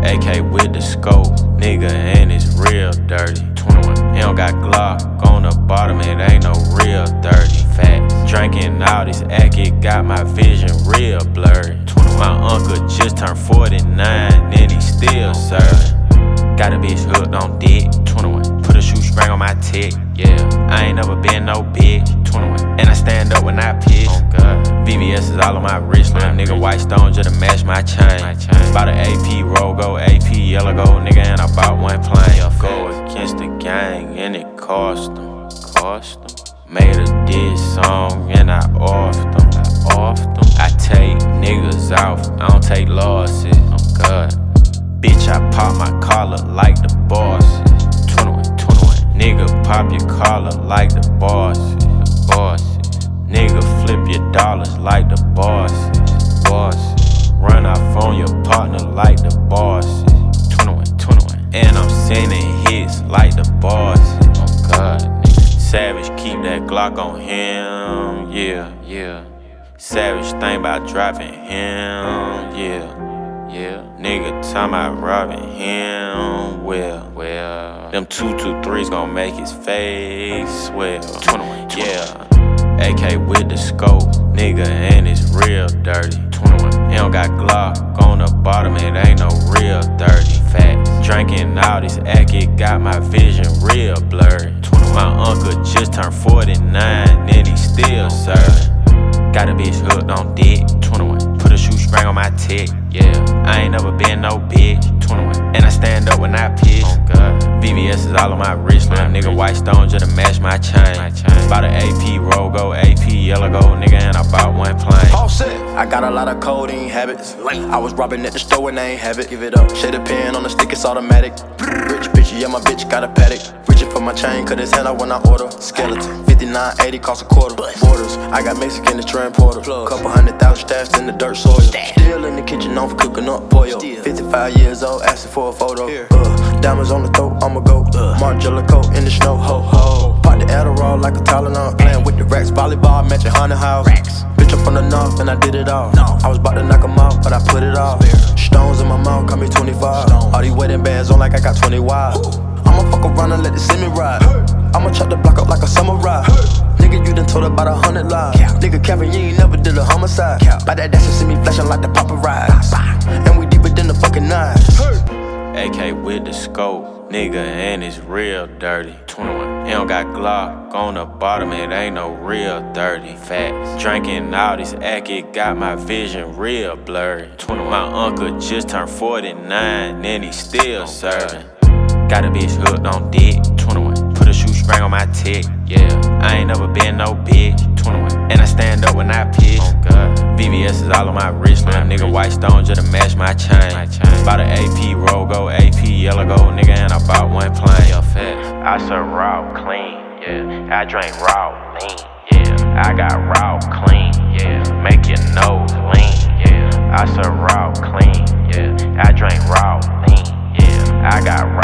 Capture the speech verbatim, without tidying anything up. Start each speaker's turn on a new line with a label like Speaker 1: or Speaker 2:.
Speaker 1: A K with the scope, nigga, and it's real dirty. twenty-one. He don't got Glock on the bottom, it ain't no real dirty. Facts. Drinking all this act, it got my vision real blurry. My uncle just turned forty-nine, and he still serving. Got a bitch hooked on dick. twenty-one. Put a shoestring on my tick. Yeah, I ain't never been no bitch. twenty-one. And I stand up when I piss. Oh God. V V S is all on my wrist. Little nigga white stone just to match my chain. My chain. Bought an A P Rogo, A P yellow gold nigga, and I bought one plane. Go against the gang and it cost them. Cost them. Made a diss song and I offed them. I offed them. I take niggas off, I don't take losses. Oh God. Bitch, I pop my collar like the bosses. twenty-one, twenty-one. Nigga, pop your collar like the bosses. The bosses. Nigga, flip your dollars like the bosses. Bosses. Run off on your partner like the bosses. twenty-one, twenty-one. And I'm sending hits like the bosses. Oh God, nigga. Savage, keep that Glock on him. Yeah, yeah. Savage, think about dropping him. Yeah. Yeah, nigga talking about robbing him. Well, well, them two two threes gon' make his face swell. twenty-one, yeah. A K with the scope, nigga, and it's real dirty. twenty-one. He don't got Glock on the bottom, it ain't no real dirty. Facts. Drinking all this act, it got my vision real blurry. twenty-one. My uncle just turned forty-nine, and he still serving. Got a bitch hooked on dick. twenty-one. Put a shoestring on my tick. Yeah, I ain't never been no bitch. twenty-one. And I stand up when I piss. Oh God. V V S is all on my wrist. Little nigga white stone just to match my chain. My chain. Bought an A P Rogo, A P yellow gold nigga, and I bought one plane.
Speaker 2: All set. I got a lot of codeine habits. I was robbing at the store and I ain't have it. Give it up. Shade a pen on the stick, it's automatic. Rich bitch, yeah, my bitch got a paddock. Reaching for my chain, cut his hand out when I order. Skeleton, fifty-nine eighty cost a quarter. Borders, I got Mexican, the transporter. Couple hundred thousand stashed in the dirt soil. Still in the kitchen, known for cooking up pollo. fifty-five years old, asking for a photo. Uh, diamonds on the throat, I'ma go. Margiela coat in the snow, ho ho. Pop the Adderall like a Tylenol. Playing with the racks, volleyball, matching haunted house. Bitch, I'm from the north and I did it all. I was about to knock 'em out, but I put it off. Stones in my mouth, call me twenty-five. All these wedding bands on like I got twenty wives. I'ma fuck around and let the semi ride. I'ma chop the block up like a samurai. Nigga, you done told about a hundred lies. Nigga, Kevin, you ain't never did a homicide. By that dash, you see me flashing like the paparazzi. And we deeper than the fucking knives.
Speaker 1: A K with the scope, nigga, and it's real dirty. twenty-one. He don't got Glock on the bottom, it ain't no real dirty. Facts. Drinking all this act, it got my vision real blurry. twenty-one. My uncle just turned forty-nine, and he still serving. Got a bitch hooked on dick. twenty-one. Put a shoestring on my tick. Yeah, I ain't never been no bitch. twenty-one. And I stand up when I piss. Oh God. V V S is all on my wrist. Little nigga white stone just to match my chain. My chain. Bought an A P Rogo, A P yellow gold nigga, and I bought one plane. Yo, facts. I serve raw clean. Yeah, I drink raw lean. Yeah, I got raw clean. Yeah, make your nose lean. Yeah, I serve raw clean. Yeah, I drink raw lean. Yeah, I got